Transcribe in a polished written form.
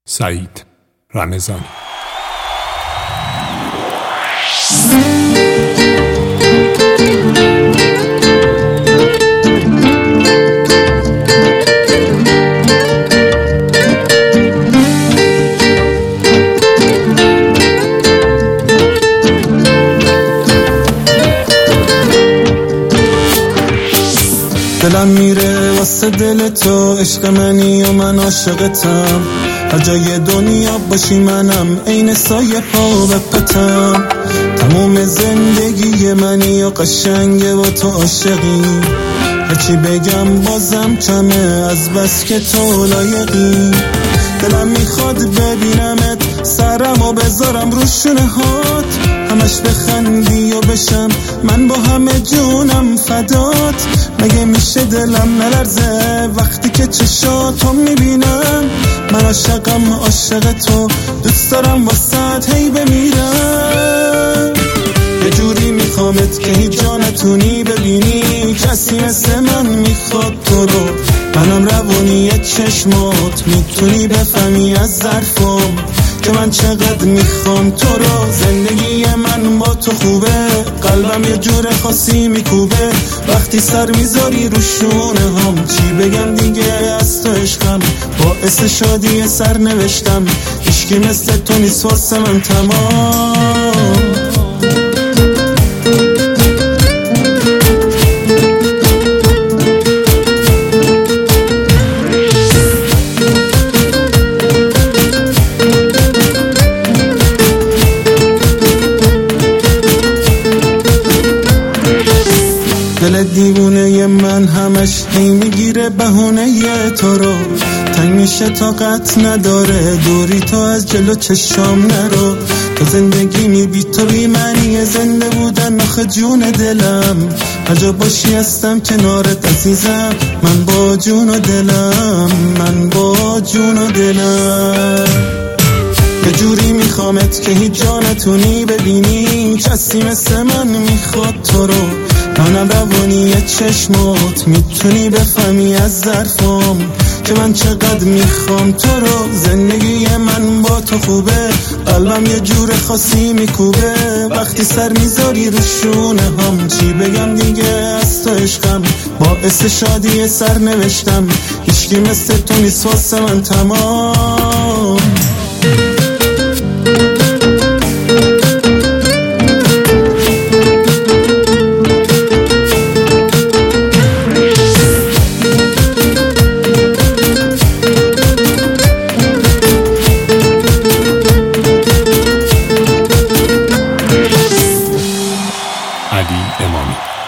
سعید رمضانی. دلم میره واسه دل تو، عشق منی و من عاشقتم. هر جای دنیا باشی منم عین سایه پا به پتم. تموم زندگی منی و قشنگه و تو عاشقی. هرچی بگم بازم کمه از بس که تو لایقی. دلم میخواد ببینمت، سرم و بذارم رو شونه هات، همش بخندی و بشم من با همه جونم فدات. مگه میشه دلم نلرزه وقتی که چشاتو میبینم؟ من عاشقم عاشق تو، دوست دارم واسه هی بمیرم. یه جوری میخوامت که هیچ جا نتونی ببینی، کسی مثل من میخواد تو رو. منم روانی چشمات، میتونی بفهمی از ظرفم که من چقدر میخوام تو رو. زندگی من با تو خوبه، قلبم یه جور خاصی میکوبه وقتی سر میذاری رو شونه هم. چی بگم دیگه از تو عشقم، باعث شادی سر نوشتم. هیچکی مثل تو نیست واسه من تمام. دل دیوونه من همش هی میگیره بهونه تو رو. تنگ میشه طاقت نداره دوری تو از جلو چشام نرو. تو زندگی می بی تو بی معنی زنده بودن آخه جون دلم. هر جا باشی هستم کنارت عزیزم، من با جون و دلم، من با جون و دلم. یه جوری میخوامت که هیچ جا نتونی ببینی، کسی مثل من میخواد تو رو. منم روانی چشمات، میتونی بفهمی از ظرفم که من چقدر میخوام تو رو. زندگی من با تو خوبه، قلبم یه جور خاصی میکوبه وقتی سر میذاری رو شونه هم. چی بگم دیگه از تو عشقم، باعث شادی سر نوشتم. هیچکی مثل تو نیست واسه من تمام. علی امامی.